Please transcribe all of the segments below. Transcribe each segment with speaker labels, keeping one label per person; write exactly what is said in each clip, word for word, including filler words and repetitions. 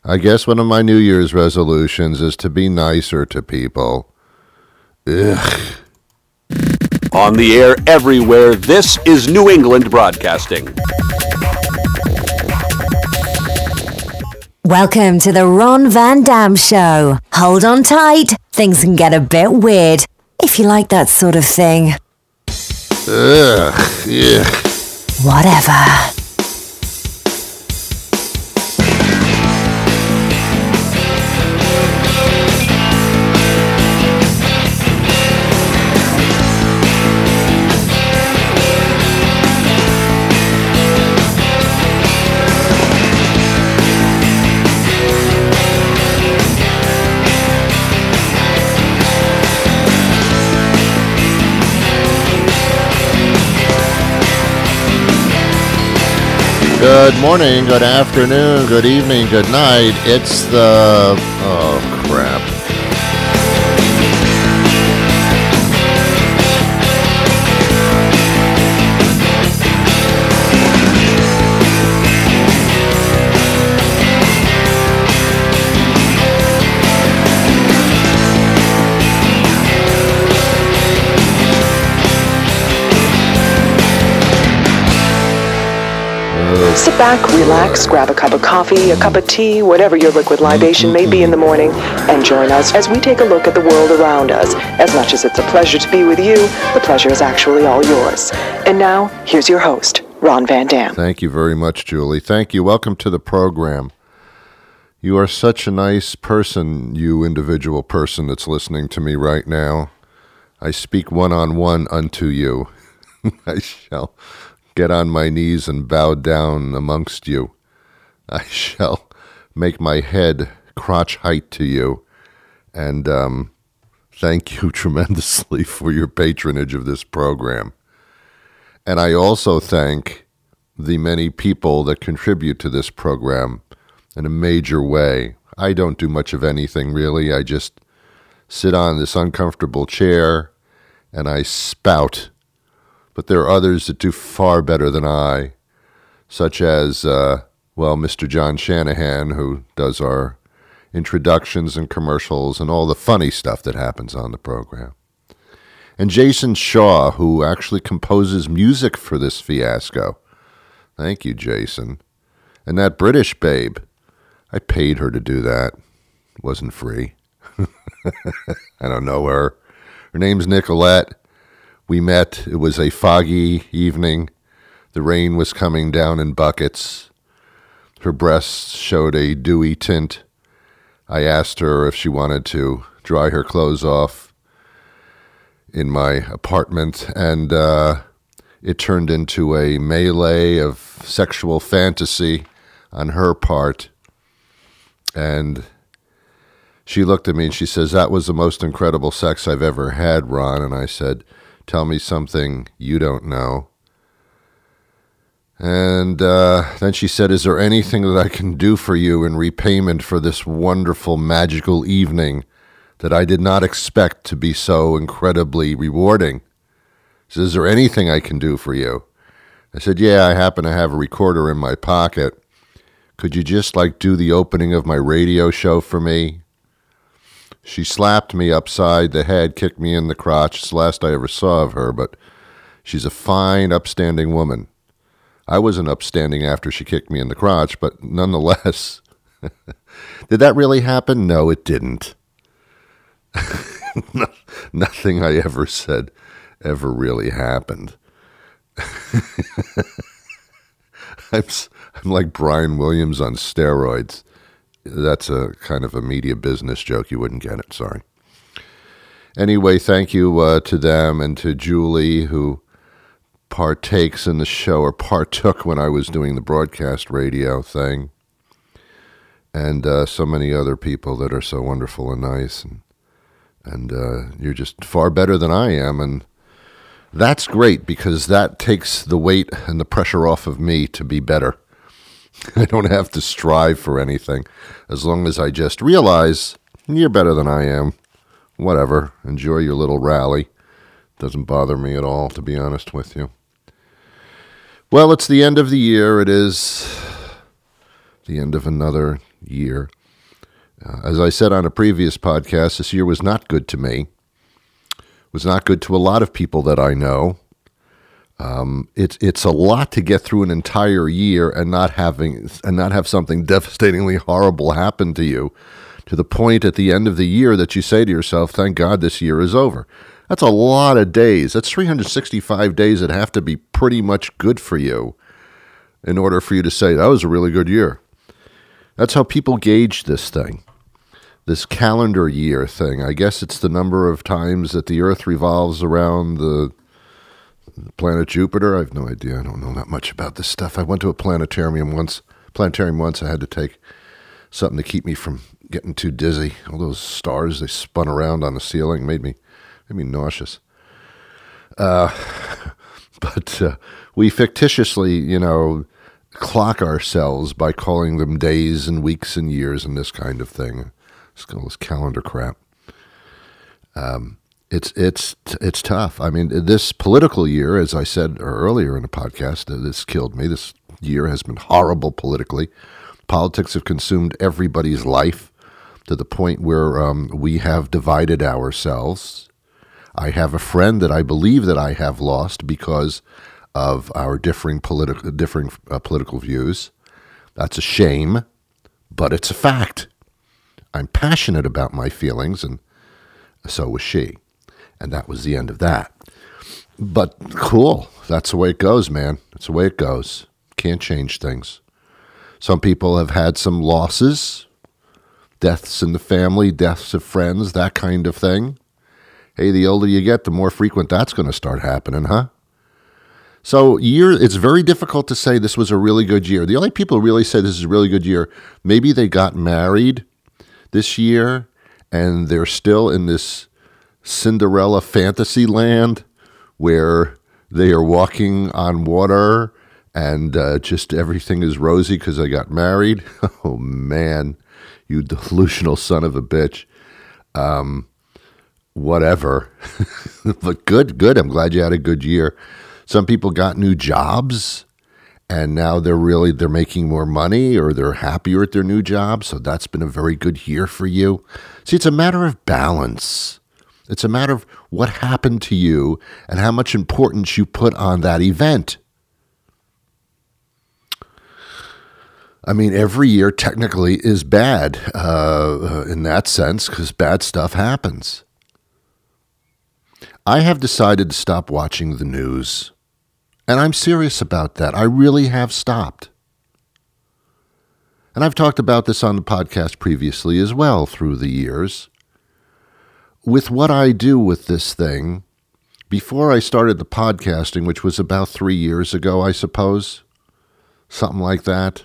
Speaker 1: I guess one of my New Year's resolutions is to be nicer to people. Ugh.
Speaker 2: On the air everywhere, this is New England Broadcasting.
Speaker 3: Welcome to the Ron Van Dam Show. Hold on tight. Things can get a bit weird, if you like that sort of thing.
Speaker 1: Ugh. Yeah.
Speaker 3: Whatever.
Speaker 1: Good morning, good afternoon, good evening, good night. It's the... oh, crap.
Speaker 4: Sit back, relax, grab a cup of coffee, a cup of tea, whatever your liquid libation may be in the morning, and join us as we take a look at the world around us. As much as it's a pleasure to be with you, the pleasure is actually all yours. And now, here's your host, Ron Van Dam.
Speaker 1: Thank you very much, Julie. Thank you. Welcome to the program. You are such a nice person, you individual person that's listening to me right now. I speak one-on-one unto you. I shall... get on my knees and bow down amongst you. I shall make my head crotch height to you. And um, thank you tremendously for your patronage of this program. And I also thank the many people that contribute to this program in a major way. I don't do much of anything, really. I just sit on this uncomfortable chair and I spout. But there are others that do far better than I, such as, uh, well, Mister John Shanahan, who does our introductions and commercials and all the funny stuff that happens on the program. And Jason Shaw, who actually composes music for this fiasco. Thank you, Jason. And that British babe, I paid her to do that. It wasn't free. I don't know her. Her name's Nicolette. We met, it was a foggy evening, the rain was coming down in buckets, her breasts showed a dewy tint. I asked her if she wanted to dry her clothes off in my apartment, and uh, it turned into a melee of sexual fantasy on her part, and she looked at me and she says, "That was the most incredible sex I've ever had, Ron," and I said, "Tell me something you don't know." And uh, then she said, "Is there anything that I can do for you in repayment for this wonderful, magical evening that I did not expect to be so incredibly rewarding?" She said, "Is there anything I can do for you?" I said, "Yeah, I happen to have a recorder in my pocket. Could you just, like, do the opening of my radio show for me?" She slapped me upside the head, kicked me in the crotch. It's the last I ever saw of her, but she's a fine, upstanding woman. I wasn't upstanding after she kicked me in the crotch, but nonetheless. Did that really happen? No, it didn't. no, nothing I ever said ever really happened. I'm, I'm like Brian Williams on steroids. That's a kind of a media business joke. You wouldn't get it. Sorry. Anyway, thank you uh, to them and to Julie, who partakes in the show, or partook when I was doing the broadcast radio thing. And uh, so many other people that are so wonderful and nice. And, and uh, you're just far better than I am. And that's great, because that takes the weight and the pressure off of me to be better. I don't have to strive for anything, as long as I just realize you're better than I am. Whatever. Enjoy your little rally. Doesn't bother me at all, to be honest with you. Well, it's the end of the year. It is the end of another year. Uh, as I said on a previous podcast, this year was not good to me. It was not good to a lot of people that I know. Um, it's it's a lot to get through an entire year and not having and not have something devastatingly horrible happen to you, to the point at the end of the year that you say to yourself, "Thank God this year is over." That's a lot of days. That's three hundred sixty-five days that have to be pretty much good for you in order for you to say that was a really good year. That's how people gauge this thing, this calendar year thing. I guess it's the number of times that the Earth revolves around the planet Jupiter. I have no idea. I don't know that much about this stuff. I went to a planetarium once. Planetarium once. I had to take something to keep me from getting too dizzy. All those stars, they spun around on the ceiling, made me made me nauseous. Uh, but uh, we fictitiously, you know, clock ourselves by calling them days and weeks and years and this kind of thing. It's all this calendar crap. Um. It's it's it's tough. I mean, this political year, as I said earlier in the podcast, this killed me. This year has been horrible politically. Politics have consumed everybody's life to the point where um, we have divided ourselves. I have a friend that I believe that I have lost because of our differing political differing uh, political views. That's a shame, but it's a fact. I'm passionate about my feelings, and so was she. And that was the end of that. But cool. That's the way it goes, man. That's the way it goes. Can't change things. Some people have had some losses, deaths in the family, deaths of friends, that kind of thing. Hey, the older you get, the more frequent that's going to start happening, huh? So year, it's very difficult to say this was a really good year. The only people who really say this is a really good year, maybe they got married this year and they're still in this Cinderella fantasy land where they are walking on water and uh, just everything is rosy because they got married. Oh, man, you delusional son of a bitch. Um, whatever. But good, good. I'm glad you had a good year. Some people got new jobs and now they're really, they're making more money or they're happier at their new job. So that's been a very good year for you. See, it's a matter of balance. It's a matter of what happened to you and how much importance you put on that event. I mean, every year technically is bad uh, in that sense because bad stuff happens. I have decided to stop watching the news, and I'm serious about that. I really have stopped. And I've talked about this on the podcast previously as well through the years. With what I do with this thing, before I started the podcasting, which was about three years ago, I suppose, something like that,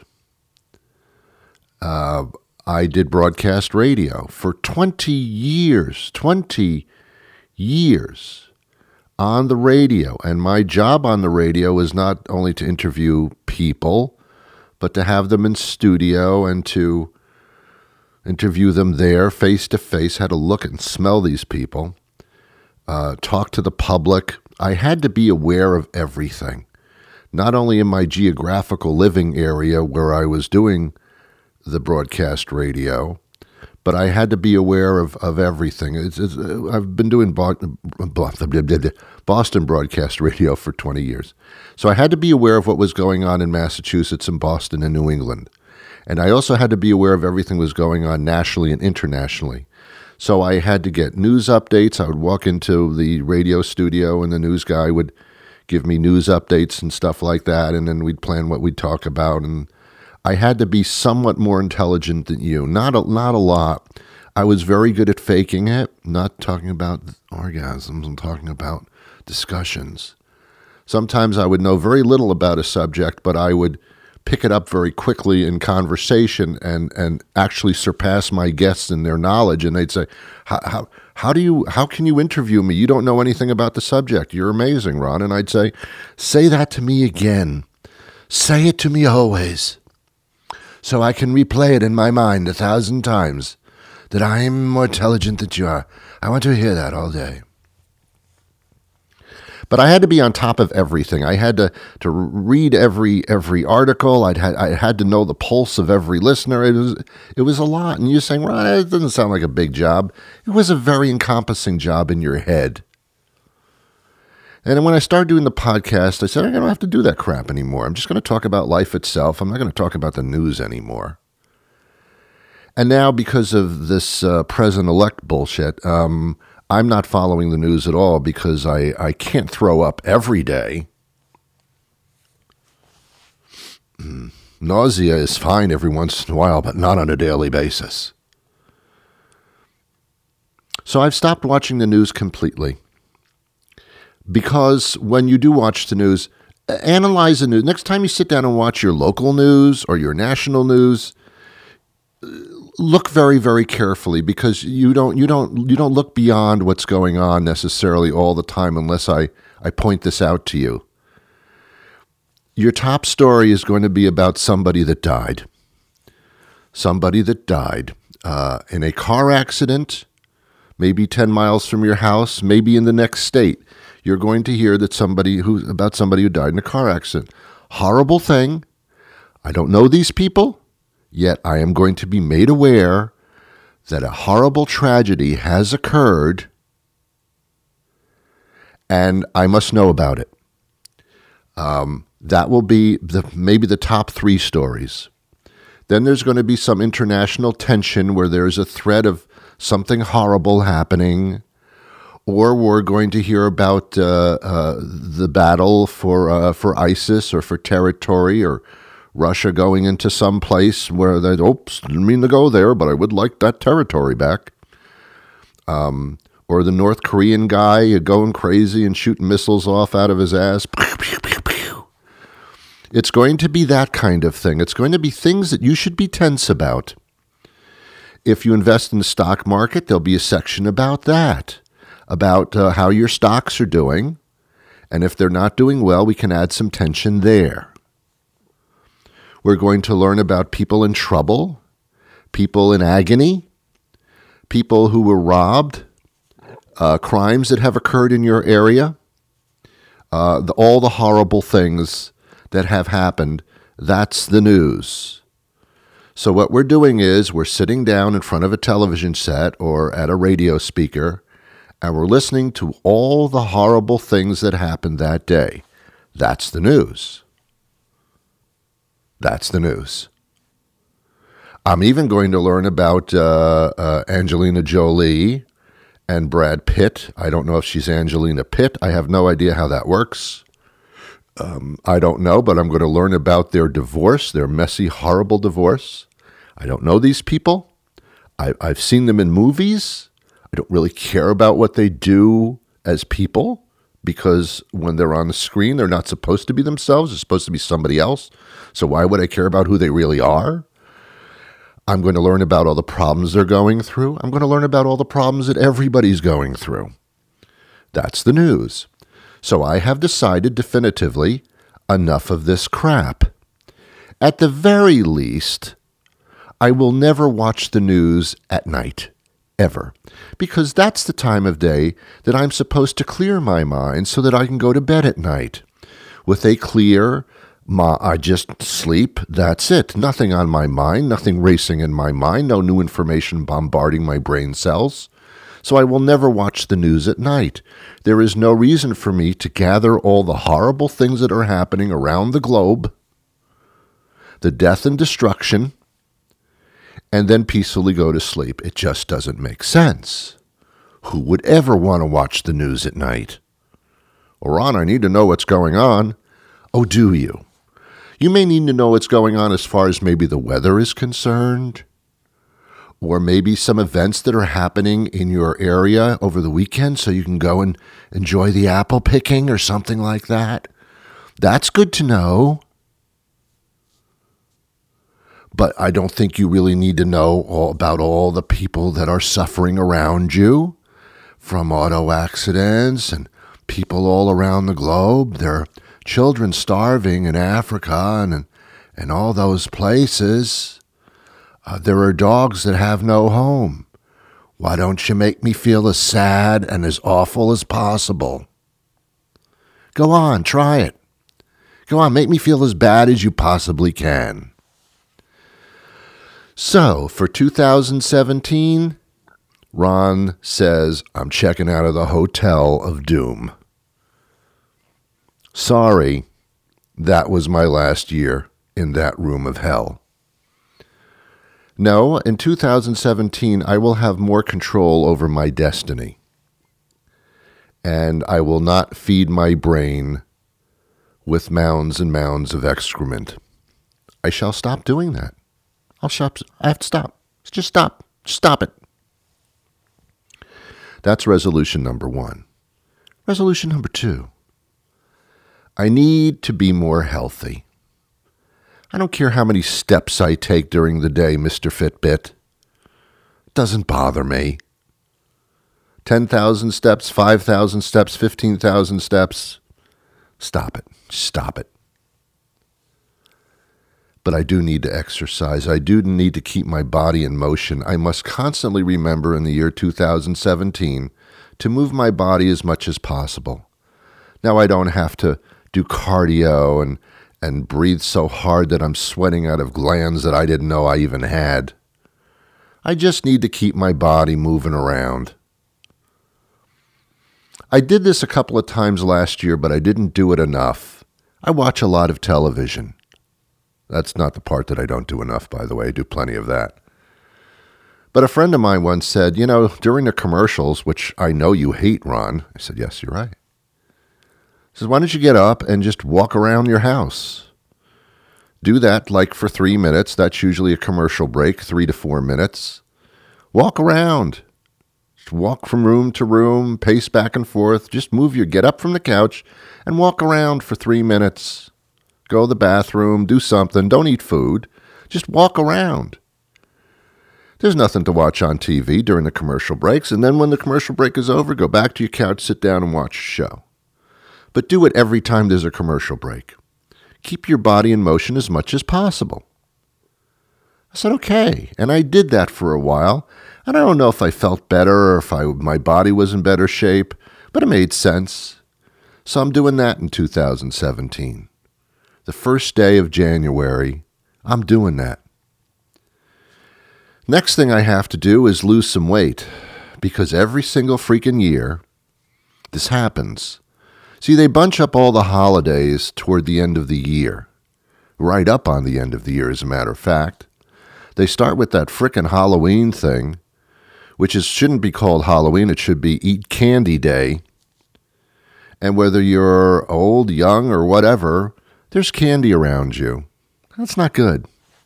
Speaker 1: uh, I did broadcast radio for twenty years, twenty years on the radio. And my job on the radio is not only to interview people, but to have them in studio and to interview them there face to face, had to look and smell these people, uh, talk to the public. I had to be aware of everything, not only in my geographical living area where I was doing the broadcast radio, but I had to be aware of, of everything. It's, it's, I've been doing Boston broadcast radio for twenty years. So I had to be aware of what was going on in Massachusetts and Boston and New England. And I also had to be aware of everything that was going on nationally and internationally. So I had to get news updates. I would walk into the radio studio and the news guy would give me news updates and stuff like that. And then we'd plan what we'd talk about. And I had to be somewhat more intelligent than you. Not a, not a lot. I was very good at faking it. Not talking about orgasms. I'm talking about discussions. Sometimes I would know very little about a subject, but I would pick it up very quickly in conversation and, and actually surpass my guests in their knowledge. And they'd say, how, how, how do you, how can you interview me? You don't know anything about the subject. You're amazing, Ron. And I'd say, say that to me again. Say it to me always, so I can replay it in my mind a thousand times, that I am more intelligent than you are. I want to hear that all day. But I had to be on top of everything. I had to, to read every every article. I'd had, I had to know the pulse of every listener. It was, it was a lot. And you're saying, Ron, it doesn't sound like a big job. It was a very encompassing job in your head. And when I started doing the podcast, I said, I don't have to do that crap anymore. I'm just going to talk about life itself. I'm not going to talk about the news anymore. And now, because of this uh, president-elect bullshit, um, I'm not following the news at all because I, I can't throw up every day. Mm. Nausea is fine every once in a while, but not on a daily basis. So I've stopped watching the news completely. Because when you do watch the news, analyze the news. Next time you sit down and watch your local news or your national news, look very, very carefully, because you don't you don't you don't look beyond what's going on necessarily all the time unless I, I point this out to you. Your top story is going to be about somebody that died. Somebody that died uh, in a car accident, maybe ten miles from your house, maybe in the next state. You're going to hear that somebody who about somebody who died in a car accident. Horrible thing. I don't know these people, yet I am going to be made aware that a horrible tragedy has occurred, and I must know about it. Um, that will be the, maybe the top three stories. Then there's going to be some international tension where there's a threat of something horrible happening. Or we're going to hear about uh, uh, the battle for uh, for ISIS or for territory, or Russia going into some place where they, oops, didn't mean to go there, but I would like that territory back. Um, or the North Korean guy going crazy and shooting missiles off out of his ass. Pew, pew, pew, pew. It's going to be that kind of thing. It's going to be things that you should be tense about. If you invest in the stock market, there'll be a section about that. About uh, how your stocks are doing, and if they're not doing well, we can add some tension there. We're going to learn about people in trouble, people in agony, people who were robbed, uh, crimes that have occurred in your area, uh, the, all the horrible things that have happened. That's the news. So what we're doing is we're sitting down in front of a television set or at a radio speaker, and we're listening to all the horrible things that happened that day. That's the news. That's the news. I'm even going to learn about uh, uh, Angelina Jolie and Brad Pitt. I don't know if she's Angelina Pitt. I have no idea how that works. Um, I don't know, but I'm going to learn about their divorce, their messy, horrible divorce. I don't know these people. I, I've seen them in movies. I don't really care about what they do as people, because when they're on the screen, they're not supposed to be themselves. They're supposed to be somebody else. So why would I care about who they really are? I'm going to learn about all the problems they're going through. I'm going to learn about all the problems that everybody's going through. That's the news. So I have decided definitively, enough of this crap. At the very least, I will never watch the news at night. Ever. Because that's the time of day that I'm supposed to clear my mind so that I can go to bed at night. With a clear, my, I just sleep, that's it. Nothing on my mind, nothing racing in my mind, no new information bombarding my brain cells. So I will never watch the news at night. There is no reason for me to gather all the horrible things that are happening around the globe, the death and destruction, and then peacefully go to sleep. It just doesn't make sense. Who would ever want to watch the news at night? Well, Ron, I need to know what's going on. Oh, do you? You may need to know what's going on as far as maybe the weather is concerned, or maybe some events that are happening in your area over the weekend so you can go and enjoy the apple picking or something like that. That's good to know. But I don't think you really need to know all about all the people that are suffering around you from auto accidents and people all around the globe. There are children starving in Africa and, and all those places. Uh, there are dogs that have no home. Why don't you make me feel as sad and as awful as possible? Go on, try it. Go on, make me feel as bad as you possibly can. So, for two thousand seventeen, Ron says, I'm checking out of the Hotel of Doom. Sorry, that was my last year in that room of hell. No, in two thousand seventeen, I will have more control over my destiny. And I will not feed my brain with mounds and mounds of excrement. I shall stop doing that. I'll stop. I have to stop. Just stop. Just stop it. That's resolution number one. Resolution number two. I need to be more healthy. I don't care how many steps I take during the day, Mister Fitbit. It doesn't bother me. ten thousand steps, five thousand steps, fifteen thousand steps. Stop it. Stop it. But I do need to exercise. I do need to keep my body in motion. I must constantly remember in the year two thousand seventeen to move my body as much as possible. Now I don't have to do cardio and, and breathe so hard that I'm sweating out of glands that I didn't know I even had. I just need to keep my body moving around. I did this a couple of times last year, but I didn't do it enough. I watch a lot of television. That's not the part that I don't do enough, by the way. I do plenty of that. But a friend of mine once said, you know, during the commercials, which I know you hate, Ron. I said, yes, you're right. He says, why don't you get up and just walk around your house? Do that like for three minutes. That's usually a commercial break, three to four minutes. Walk around. Just walk from room to room, pace back and forth. Just move your, get up from the couch and walk around for three minutes. Go to the bathroom, do something. Don't eat food. Just walk around. There's nothing to watch on T V during the commercial breaks. And then when the commercial break is over, go back to your couch, sit down and watch a show. But do it every time there's a commercial break. Keep your body in motion as much as possible. I said, okay. And I did that for a while. And I don't know if I felt better or if I, my body was in better shape, but it made sense. So I'm doing that in two thousand seventeen. The first day of January, I'm doing that. Next thing I have to do is lose some weight, because every single freaking year, this happens. See, they bunch up all the holidays toward the end of the year, right up on the end of the year, as a matter of fact. They start with that frickin' Halloween thing, which is shouldn't be called Halloween. It should be Eat Candy Day. And whether you're old, young, or whatever, there's candy around you. That's not good.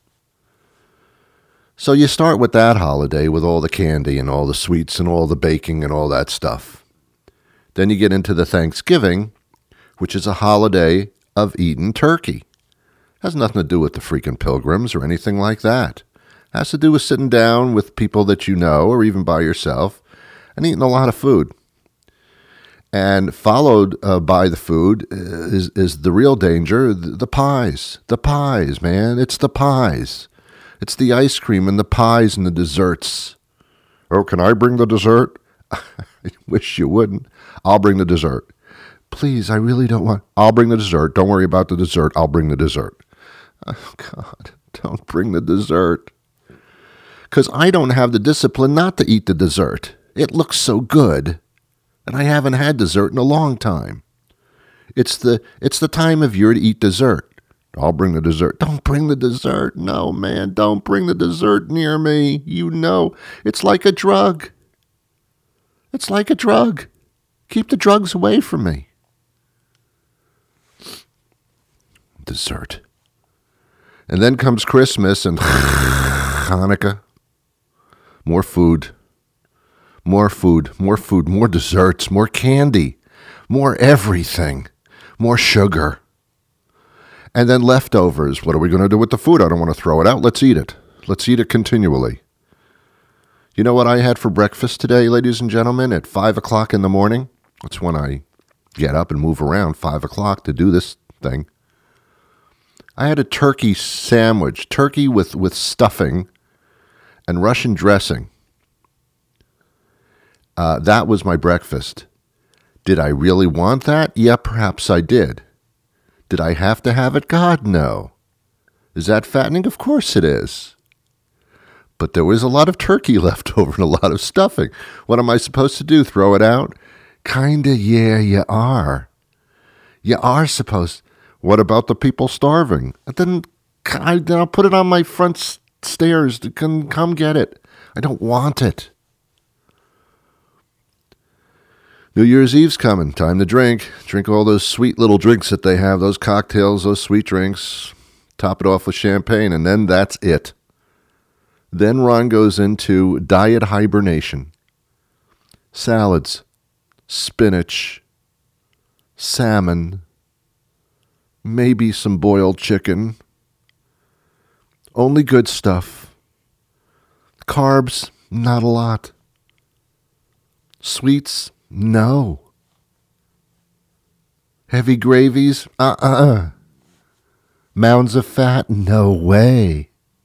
Speaker 1: So you start with that holiday with all the candy and all the sweets and all the baking and all that stuff. Then you get into the Thanksgiving, which is a holiday of eating turkey. Has nothing to do with the freaking pilgrims or anything like that. Has to do with sitting down with people that you know or even by yourself and eating a lot of food. And followed uh, by the food is, is the real danger, the, the pies. The pies, man. It's the pies. It's the ice cream and the pies and the desserts. Oh, can I bring the dessert? I wish you wouldn't. I'll bring the dessert. Please, I really don't want... I'll bring the dessert. Don't worry about the dessert. I'll bring the dessert. Oh, God, don't bring the dessert. Because I don't have the discipline not to eat the dessert. It looks so good. And I haven't had dessert in a long time. It's the it's the time of year to eat dessert. I'll bring the dessert. Don't bring the dessert. No, man, don't bring the dessert near me. You know, it's like a drug. It's like a drug. Keep the drugs away from me. Dessert. And then comes Christmas and Hanukkah. More food. More food, more food, more desserts, more candy, more everything, more sugar. And then leftovers. What are we going to do with the food? I don't want to throw it out. Let's eat it. Let's eat it continually. You know what I had for breakfast today, ladies and gentlemen, at five o'clock in the morning? That's when I get up and move around, five o'clock to do this thing. I had a turkey sandwich, turkey with, with stuffing and Russian dressing. Uh, that was my breakfast. Did I really want that? Yeah, perhaps I did. Did I have to have it? God, no. Is that fattening? Of course it is. But there was a lot of turkey left over and a lot of stuffing. What am I supposed to do? Throw it out? Kinda, yeah, you are. You are supposed. What about the people starving? Then I, then I'll put it on my front stairs. Come, come get it. I don't want it. New Year's Eve's coming. Time to drink. Drink all those sweet little drinks that they have, those cocktails, those sweet drinks. Top it off with champagne, and then that's it. Then Ron goes into diet hibernation. Salads, spinach, salmon, maybe some boiled chicken. Only good stuff. Carbs, not a lot. Sweets, no. Heavy gravies, uh-uh. Mounds of fat, no way.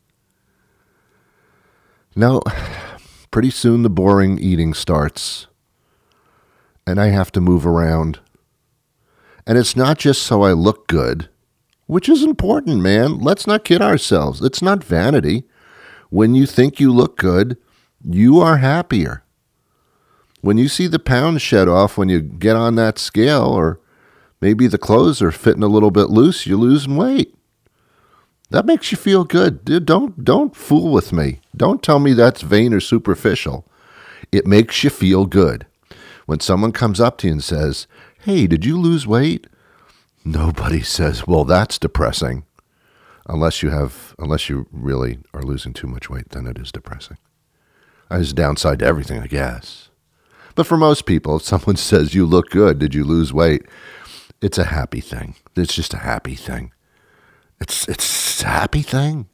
Speaker 1: No, pretty soon the boring eating starts. And I have to move around. And it's not just so I look good, which is important, man. Let's not kid ourselves. It's not vanity. When you think you look good, you are happier. When you see the pounds shed off when you get on that scale, or maybe the clothes are fitting a little bit loose, you're losing weight. That makes you feel good. Dude, don't don't fool with me. Don't tell me that's vain or superficial. It makes you feel good. When someone comes up to you and says, "Hey, did you lose weight?" Nobody says, "Well, that's depressing." Unless you have unless you really are losing too much weight, then it is depressing. There's a downside to everything, I guess. But for most people, if someone says, "You look good, did you lose weight?" It's a happy thing. It's just a happy thing. It's it's a happy thing.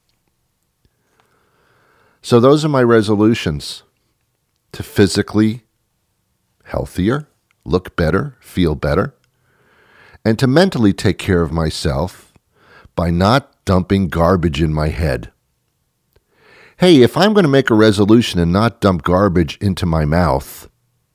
Speaker 1: So those are my resolutions. To physically healthier, look better, feel better, and to mentally take care of myself by not dumping garbage in my head. Hey, if I'm going to make a resolution and not dump garbage into my mouth,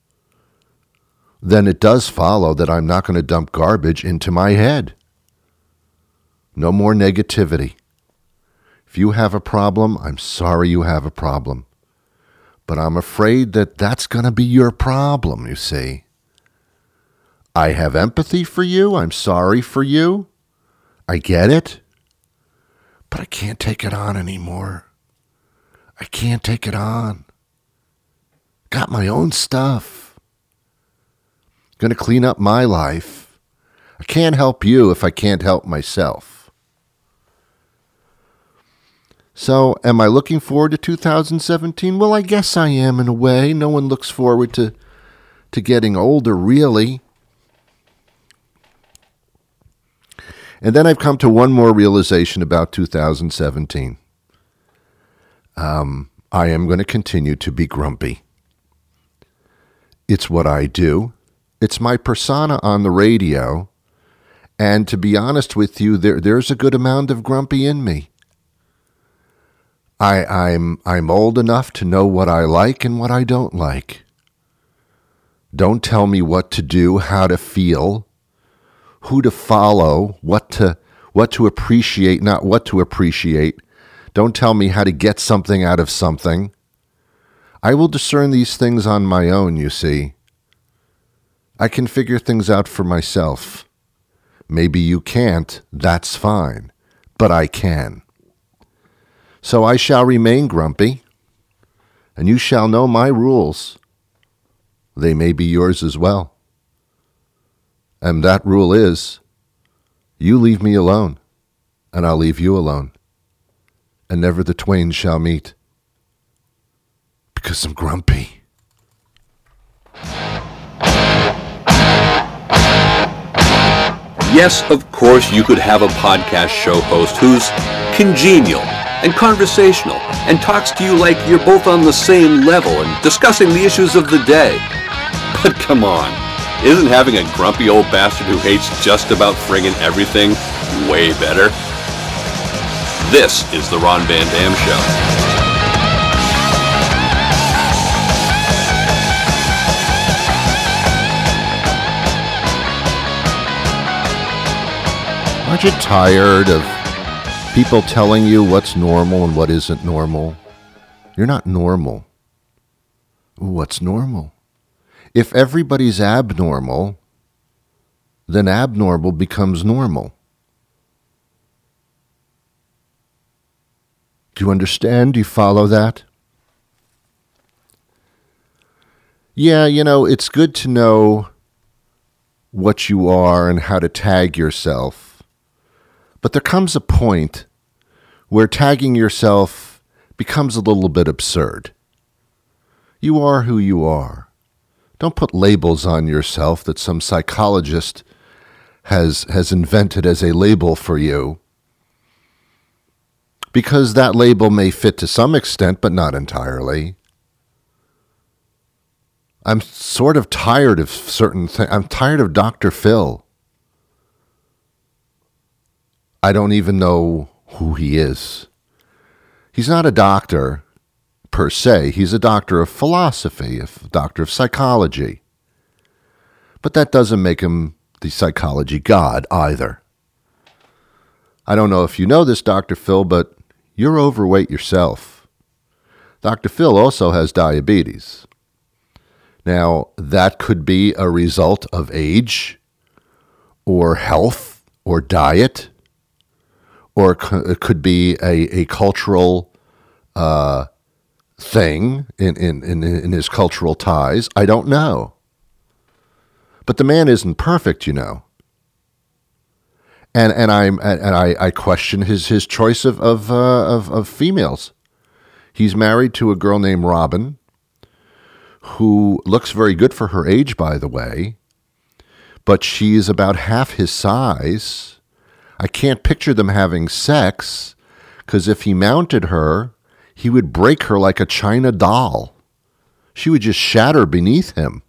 Speaker 1: then it does follow that I'm not going to dump garbage into my head. No more negativity. If you have a problem, I'm sorry you have a problem. But I'm afraid that that's going to be your problem, you see. I have empathy for you. I'm sorry for you. I get it. But I can't take it on anymore. I can't take it on. Got my own stuff. Going to clean up my life. I can't help you if I can't help myself. So, am I looking forward to two thousand seventeen? Well, I guess I am in a way. No one looks forward to, to getting older, really. And then I've come to one more realization about two thousand seventeen. Um, I am going to continue to be grumpy. It's what I do. It's my persona on the radio. And to be honest with you, there there's a good amount of grumpy in me. I, I'm I'm old enough to know what I like and what I don't like. Don't tell me what to do, how to feel, who to follow, what to what to appreciate, not what to appreciate. Don't tell me how to get something out of something. I will discern these things on my own, you see. I can figure things out for myself. Maybe you can't, that's fine, but I can. So I shall remain grumpy, and you shall know my rules. They may be yours as well. And that rule is, you leave me alone, and I'll leave you alone, and never the twain shall meet, because I'm grumpy.
Speaker 2: Yes, of course, you could have a podcast show host who's congenial and conversational and talks to you like you're both on the same level and discussing the issues of the day. But come on, isn't having a grumpy old bastard who hates just about friggin' everything way better? This is the Ron Van Dam Show.
Speaker 1: Aren't you tired of people telling you what's normal and what isn't normal? You're not normal. What's normal? If everybody's abnormal, then abnormal becomes normal. Do you understand? Do you follow that? Yeah, you know, it's good to know what you are and how to tag yourself. But there comes a point where tagging yourself becomes a little bit absurd. You are who you are. Don't put labels on yourself that some psychologist has has invented as a label for you, because that label may fit to some extent, but not entirely. I'm sort of tired of certain things. I'm tired of Doctor Phil. I don't even know who he is. He's not a doctor per se. He's a doctor of philosophy, a doctor of psychology. But that doesn't make him the psychology god either. I don't know if you know this, Doctor Phil, but you're overweight yourself. Doctor Phil also has diabetes. Now, that could be a result of age, or health, or diet, or it could be a, a cultural uh, thing in, in, in, in his cultural ties. I don't know. But the man isn't perfect, you know. And and I'm and I, I question his, his choice of of, uh, of of females. He's married to a girl named Robin, who looks very good for her age, by the way, but she's about half his size. I can't picture them having sex, because if he mounted her, he would break her like a china doll. She would just shatter beneath him.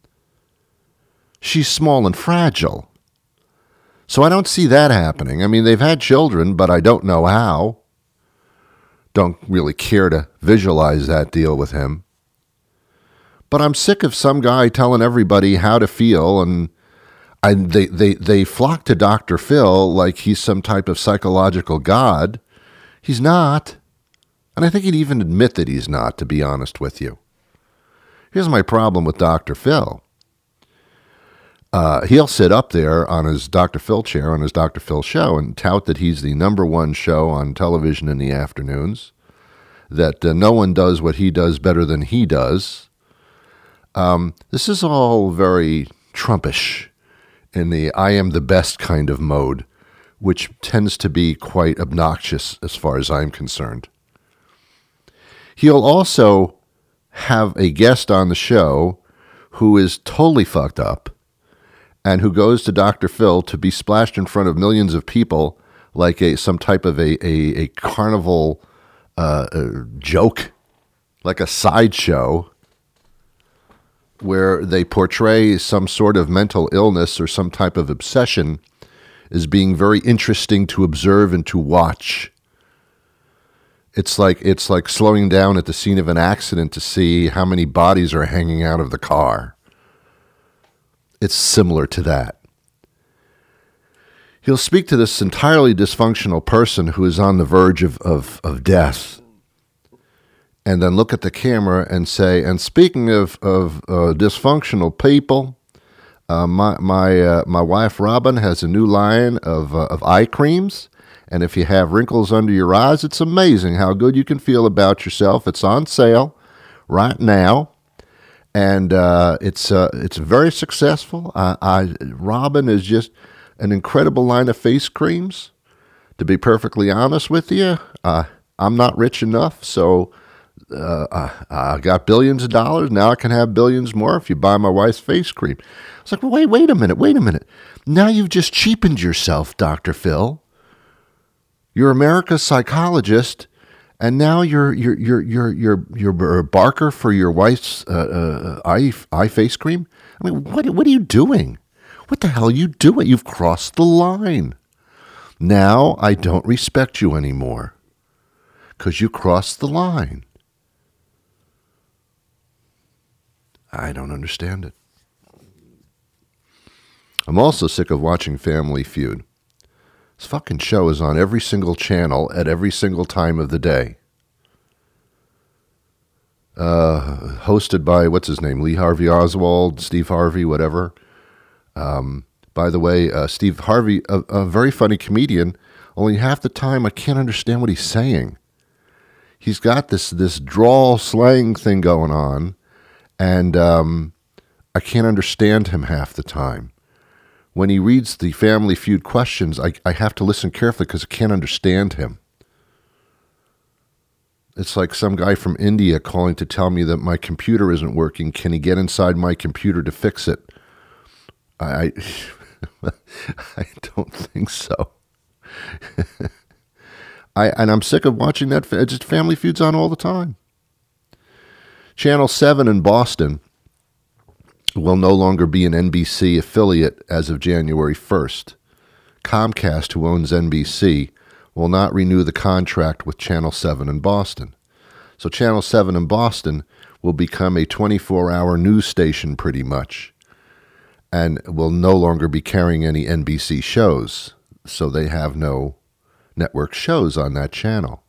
Speaker 1: She's small and fragile. So I don't see that happening. I mean, they've had children, but I don't know how. Don't really care to visualize that deal with him. But I'm sick of some guy telling everybody how to feel, and I, they, they, they flock to Doctor Phil like he's some type of psychological god. He's not. And I think he'd even admit that he's not, to be honest with you. Here's my problem with Doctor Phil. Uh, he'll sit up there on his Doctor Phil chair on his Doctor Phil show and tout that he's the number one show on television in the afternoons, that uh, no one does what he does better than he does. Um, this is all very Trumpish in the I am the best kind of mode, which tends to be quite obnoxious as far as I'm concerned. He'll also have a guest on the show who is totally fucked up, and who goes to Doctor Phil to be splashed in front of millions of people like a some type of a, a, a carnival uh, a joke, like a sideshow, where they portray some sort of mental illness or some type of obsession as being very interesting to observe and to watch. It's like it's like slowing down at the scene of an accident to see how many bodies are hanging out of the car. It's similar to that. He'll speak to this entirely dysfunctional person who is on the verge of, of, of death, and then look at the camera and say, and speaking of, of uh, dysfunctional people, uh, my my uh, my wife Robin has a new line of uh, of eye creams, and if you have wrinkles under your eyes, it's amazing how good you can feel about yourself. It's on sale right now. And uh, it's uh, it's very successful. I, I Robin is just an incredible line of face creams. To be perfectly honest with you, uh, I'm not rich enough, so uh, I, I got billions of dollars. Now I can have billions more if you buy my wife's face cream. It's like, well, wait, wait a minute, wait a minute. Now you've just cheapened yourself, Doctor Phil. You're America's psychologist. And now you're you're you're you're you're you're a barker for your wife's uh, uh, eye eye face cream. I mean, what what are you doing? What the hell are you doing? You've crossed the line. Now I don't respect you anymore because you crossed the line. I don't understand it. I'm also sick of watching Family Feud. This fucking show is on every single channel at every single time of the day. Uh, hosted by, what's his name, Lee Harvey Oswald, Steve Harvey, whatever. Um, by the way, uh, Steve Harvey, a, a very funny comedian, only half the time I can't understand what he's saying. He's got this, this drawl slang thing going on, and um, I can't understand him half the time. When he reads the Family Feud questions, I, I have to listen carefully because I can't understand him. It's like some guy from India calling to tell me that my computer isn't working. Can he get inside my computer to fix it? I, I don't think so. I and I'm sick of watching that. Just Family Feud's on all the time. Channel seven in Boston will no longer be an N B C affiliate as of January first. Comcast, who owns N B C, will not renew the contract with Channel seven in Boston. So Channel seven in Boston will become a twenty-four hour news station pretty much, and will no longer be carrying any N B C shows. So they have no network shows on that channel.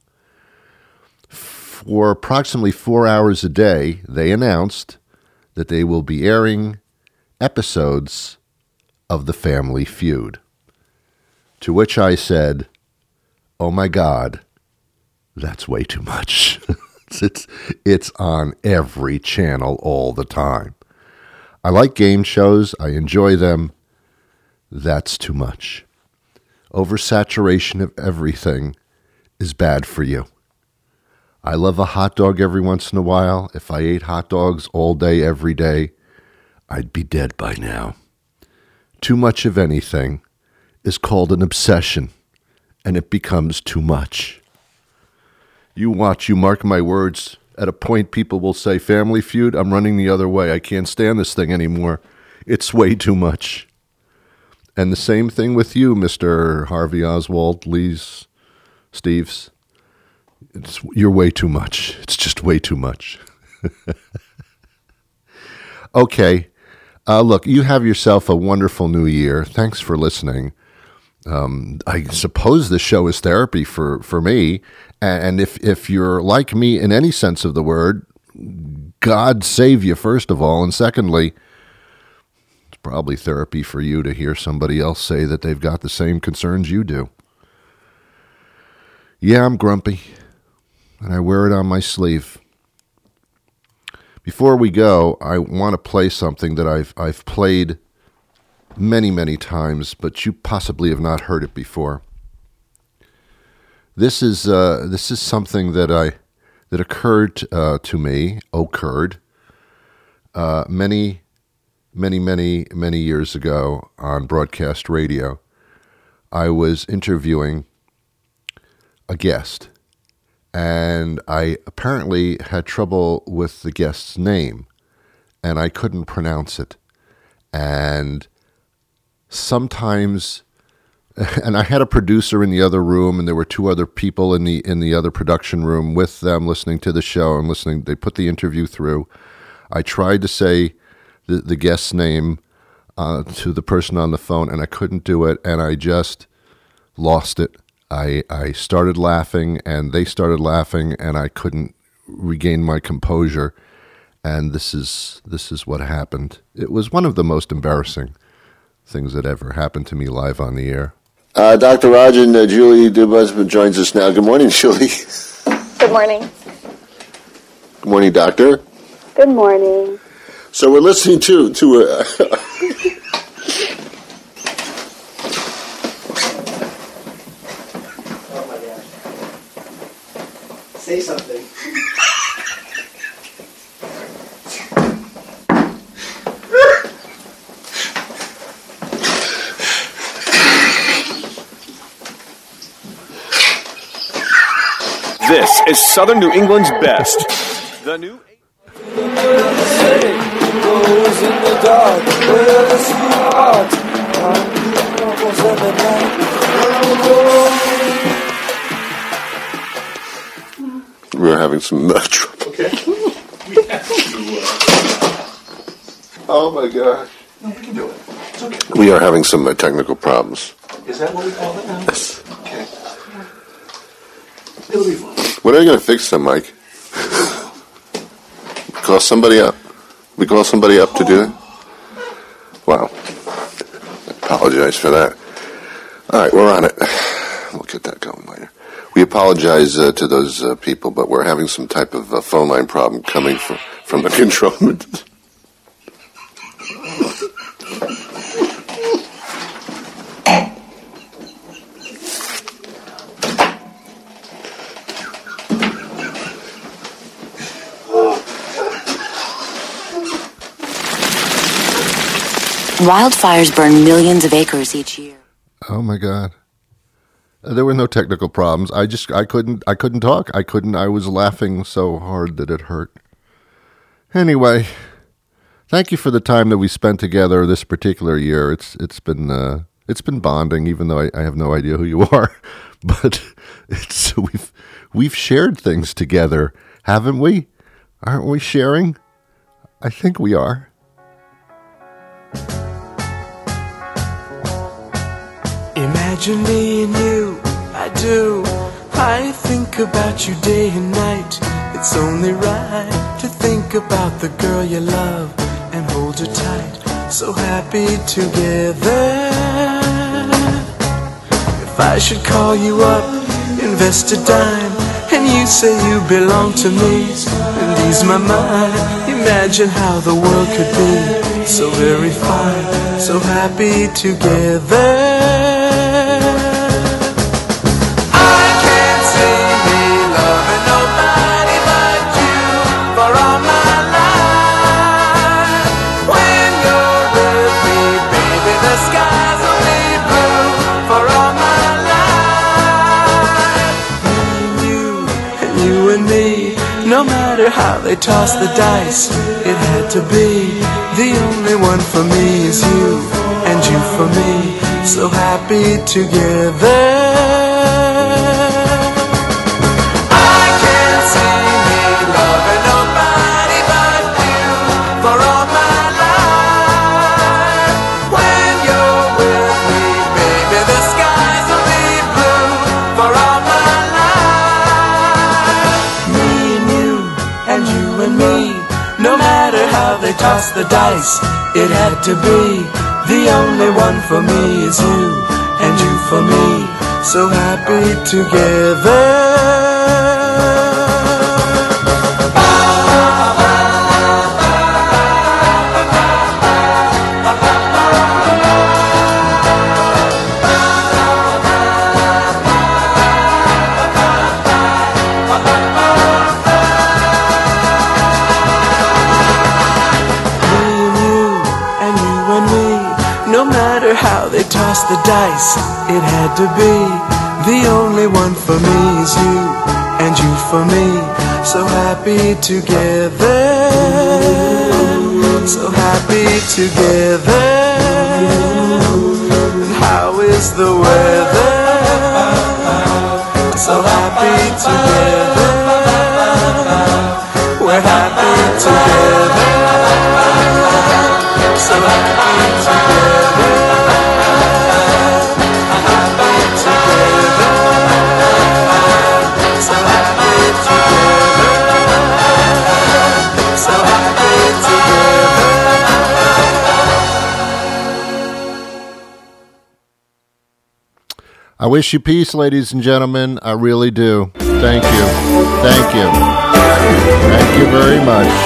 Speaker 1: For approximately four hours a day, they announced that they will be airing episodes of The Family Feud. To which I said, oh my God, that's way too much. it's, it's on every channel all the time. I like game shows. I enjoy them. That's too much. Oversaturation of everything is bad for you. I love a hot dog every once in a while. If I ate hot dogs all day, every day, I'd be dead by now. Too much of anything is called an obsession, and it becomes too much. You watch, you mark my words, at a point people will say, Family Feud, I'm running the other way. I can't stand this thing anymore. It's way too much. And the same thing with you, Mister Harvey Oswald, Lee's, Steve's. It's, you're way too much. It's just way too much. Okay. Uh, look, you have yourself a wonderful new year. Thanks for listening. Um, I suppose this show is therapy for, for me. And if, if you're like me in any sense of the word, God save you, first of all. And secondly, it's probably therapy for you to hear somebody else say that they've got the same concerns you do. Yeah, I'm grumpy, and I wear it on my sleeve. Before we go, I want to play something that I've I've played many, many times, but you possibly have not heard it before. This is uh, this is something that I that occurred uh, to me, occurred uh, many, many, many, many years ago on broadcast radio. I was interviewing a guest, and I apparently had trouble with the guest's name, and I couldn't pronounce it. And sometimes, and I had a producer in the other room, and there were two other people in the in the other production room with them listening to the show and listening. They put the interview through. I tried to say the, the guest's name uh, to the person on the phone, and I couldn't do it, and I just lost it. I, I started laughing, and they started laughing, and I couldn't regain my composure. And this is this is what happened. It was one of the most embarrassing things that ever happened to me live on the air.
Speaker 5: Uh, Doctor Rajan, uh, Julie Dubus joins us now. Good morning, Julie.
Speaker 6: Good morning.
Speaker 5: Good morning, Doctor.
Speaker 6: Good morning.
Speaker 5: So we're listening to to a.
Speaker 7: Oh my gosh! Say something.
Speaker 8: This is Southern New England's best. The new...
Speaker 5: We're having some uh, trouble.
Speaker 8: Okay.
Speaker 5: Oh my gosh.
Speaker 7: No, we can do it. It's okay.
Speaker 5: We are having some uh, technical problems.
Speaker 7: Is that what we call it now?
Speaker 5: Yes.
Speaker 7: Okay. It'll be fun.
Speaker 5: When are you going to fix them, Mike? Call somebody up. We call somebody up to do that? Wow. I apologize for that. All right, we're on it. We'll get that going later. We apologize uh, to those uh, people, but we're having some type of uh, phone line problem coming from, from the control room.
Speaker 9: Wildfires burn millions of acres each year.
Speaker 1: Oh my God. There were no technical problems. I just, I couldn't, I couldn't talk. I couldn't, I was laughing so hard that it hurt. Anyway, thank you for the time that we spent together this particular year. It's, it's been, uh, it's been bonding, even though I, I have no idea who you are, but it's, we've, we've shared things together, haven't we? Aren't we sharing? I think we are.
Speaker 10: Imagine me and you, I do. I think about you day and night. It's only right to think about the girl you love and hold her tight. So happy together. If I should call you up, invest a dime, and you say you belong to me and ease my mind. Imagine how the world could be so very fine, so happy together. No matter how they toss the dice, it had to be. The only one for me is you, and you for me, so happy together. I can't see me loving nobody but you for all my life. When you're with me, baby, the skies will be blue for all my life. Me and you, and you and me, no matter how they toss the dice, it had to be. The only one for me is you, and you for me, so happy together. How they toss the dice, it had to be. The only one for me is you, and you for me, so happy together. So happy together. And how is the weather? So happy together. We're happy together. So happy together.
Speaker 1: I wish you peace, ladies and gentlemen. I really do. Thank you. Thank you. Thank you very much.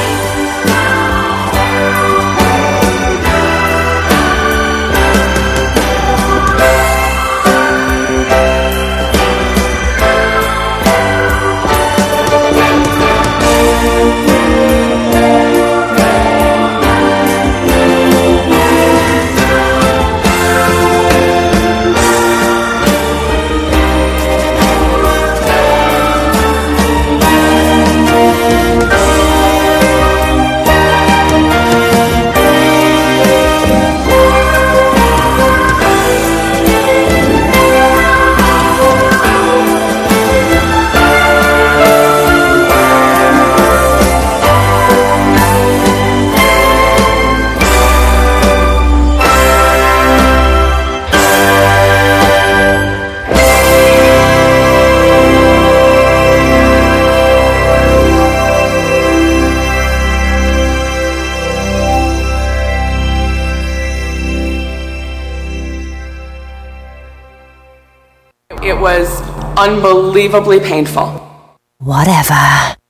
Speaker 7: It was unbelievably painful.
Speaker 3: Whatever.